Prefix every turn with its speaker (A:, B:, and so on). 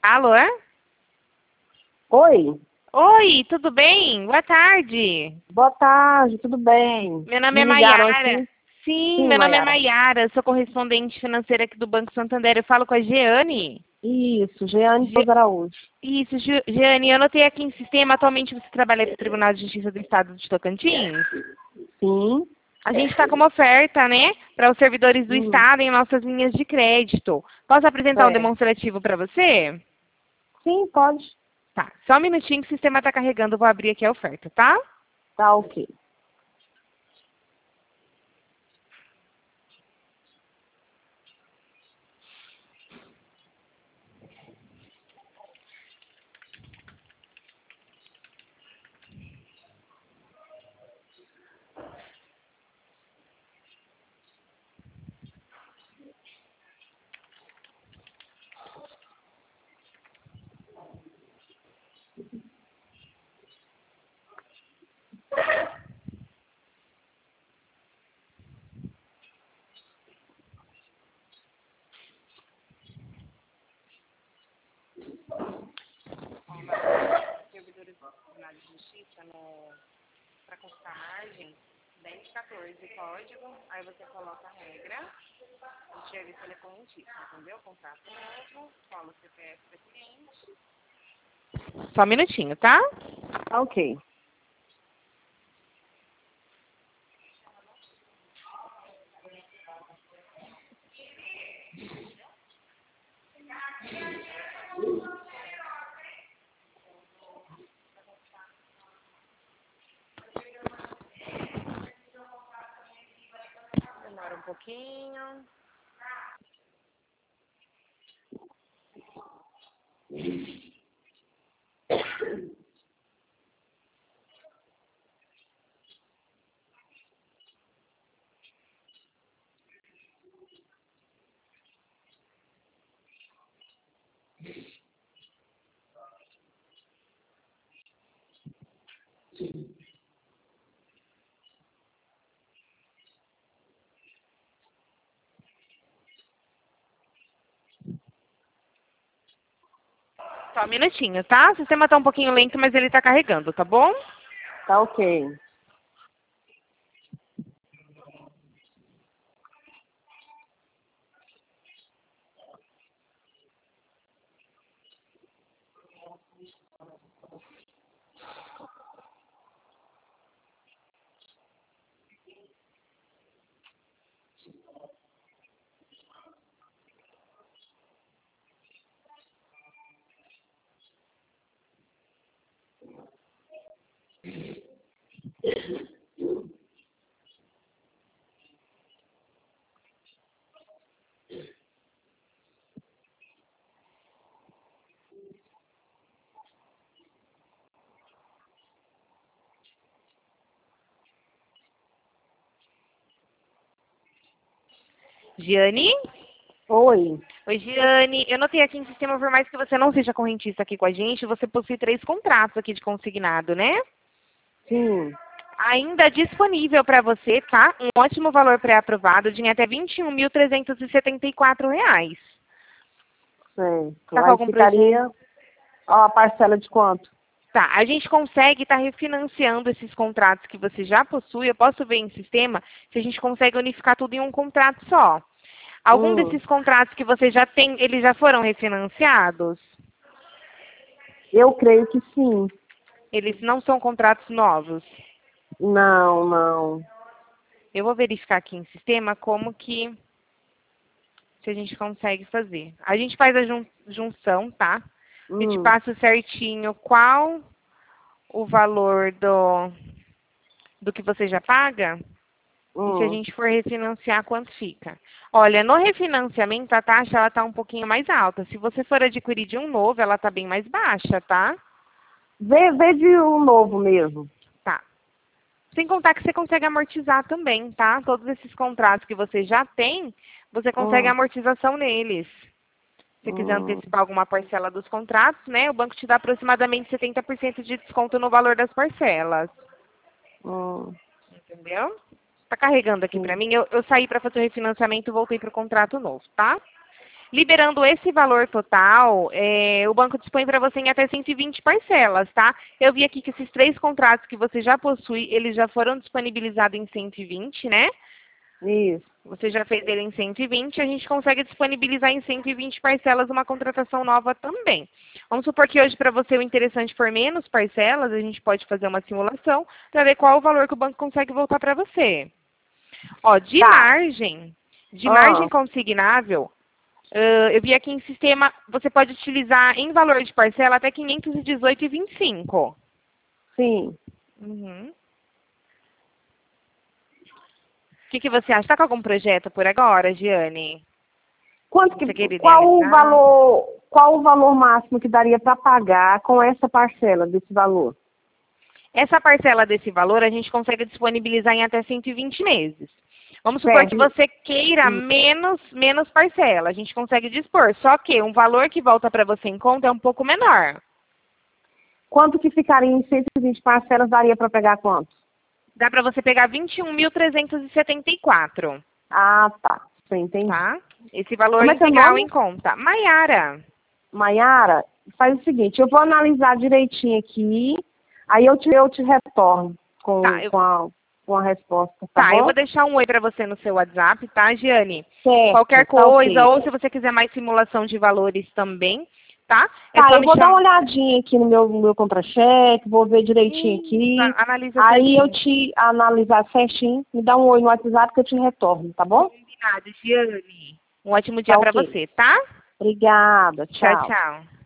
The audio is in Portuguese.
A: Alô?
B: Oi,
A: Oi, tudo bem? Boa tarde.
B: boa tarde, tudo bem?
A: Meu nome
B: Me
A: é
B: ligaram
A: Maiara.
B: aqui?
A: Sim,
B: Sim,
A: meu nome é
B: Mayara.
A: Maiara, sou correspondente financeira aqui do Banco Santander. Eu falo com a Jeane.
B: Isso, Jeane
A: Ge-
B: Souza Araújo.
A: Isso, Jeane, eu anotei aqui em sistema, atualmente você trabalha no Tribunal de Justiça do Estado de Tocantins.
B: Sim.
A: A gente está com uma oferta, né, para os servidores do
B: Hum,
A: Estado em nossas linhas de crédito. Posso apresentar um
B: certo.
A: demonstrativo para você?
B: Sim, pode.
A: Tá, só um minutinho que o sistema está carregando, eu vou abrir aqui a oferta, tá?
B: Tá ok.
A: Servidores do Tribunal de Justiça, para consultar a margem, 1014 código, aí você coloca a regra, o serviço ele é correntista, entendeu? Contrato novo, fala o CPF do cliente. Só um minutinho, tá?
B: Tá ok.
A: Demora um pouquinho. Só um minutinho, tá? O sistema tá um pouquinho lento, mas ele tá carregando, tá bom?
B: Tá ok.
A: Giane?
B: Oi.
A: Oi, Giane. Eu notei aqui em sistema, por mais que você não seja correntista aqui com a gente, você possui 3 contratos aqui de consignado, né?
B: Sim,
A: Ainda disponível para você, tá? Um ótimo valor pré-aprovado de em até R$ 21.374.
B: certo.
A: Tá com
B: Aí
A: algum projeto?
B: ficaria, ó, a parcela de quanto?
A: Tá, a gente consegue estar refinanciando esses contratos que você já possui. Eu posso ver em sistema se a gente consegue unificar tudo em um contrato só. Algum
B: Hum,
A: desses contratos que você já tem, eles já foram refinanciados?
B: eu creio que sim.
A: Eles não são contratos novos.
B: Não, não.
A: Eu vou verificar aqui em sistema como que se a gente consegue fazer. A gente faz a junção, tá? Eu te
B: Hum,
A: passo certinho qual o valor do que você já paga e se a
B: hum.
A: gente for refinanciar, quanto fica. Olha, no refinanciamento a taxa ela tá um pouquinho mais alta. Se você for adquirir de um novo, ela tá bem mais baixa, tá?
B: Vê de um novo mesmo.
A: Tá. Sem contar que você consegue amortizar também, tá? Todos esses contratos que você já tem, você consegue
B: Hum,
A: amortização neles. Se você quiser
B: hum,
A: antecipar alguma parcela dos contratos, né? O banco te dá aproximadamente 70% de desconto no valor das parcelas.
B: hum,
A: Entendeu? Tá carregando aqui pra
B: sim.
A: mim. Eu saí para fazer o refinanciamento e voltei pro contrato novo, tá?
C: Liberando esse valor total, o banco dispõe para você em até 120 parcelas, tá? Eu vi aqui que esses 3 contratos que você já possui, eles já foram disponibilizados em 120, né?
B: Isso.
C: Você já fez ele em 120, a gente consegue disponibilizar em 120 parcelas uma contratação nova também. Vamos supor que hoje para você o interessante for menos parcelas, a gente pode fazer uma simulação para ver qual o valor que o banco consegue voltar para você. Ó, de margem consignável, eu vi aqui em sistema, você pode utilizar em valor de parcela até 518,25.
B: Sim.
C: Uhum. O que você acha? Está com algum projeto por agora, Giane?
B: Qual o valor máximo que daria para pagar com essa parcela desse valor?
C: Essa parcela desse valor a gente consegue disponibilizar em até 120 meses. Vamos supor que você queira menos parcela. A gente consegue dispor. Só que um valor que volta para você em conta é um pouco menor.
B: Quanto que ficaria em 120 parcelas, daria para pegar quanto?
C: Dá para você pegar 21.374.
B: Ah, tá. Você entende?
C: Tá? Esse valor integral em conta. Maiara.
B: Maiara, faz o seguinte, eu vou analisar direitinho aqui, aí eu te retorno com a resposta, tá bom?
C: Eu vou deixar um oi para você no seu WhatsApp, tá, Giane?
B: Certo,
C: qualquer
B: tá
C: coisa,
B: okay.
C: Ou se você quiser mais simulação de valores também, tá?
B: Eu vou dar uma olhadinha aqui no meu contra-cheque, vou ver direitinho aqui.
C: Analisa
B: aí
C: certinho.
B: Eu te analisar certinho, me dá um oi no WhatsApp que eu te retorno, tá bom?
C: Combinado, Giane. Um ótimo dia para você, tá?
B: Obrigada, tchau.
C: Tchau, tchau.